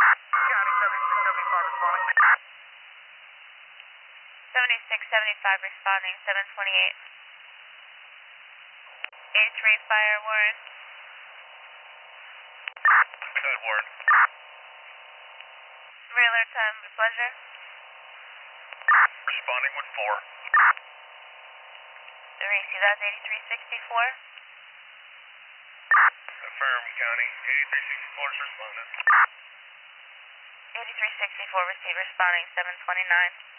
County 7675 responding. 7675 responding, 728. 83 fire, Warren. Good, Warren. Trailer time, pleasure. Responding with 4. Racy, that's 8364. Affirm, County 8364 is responding. 8364 received responding, 729.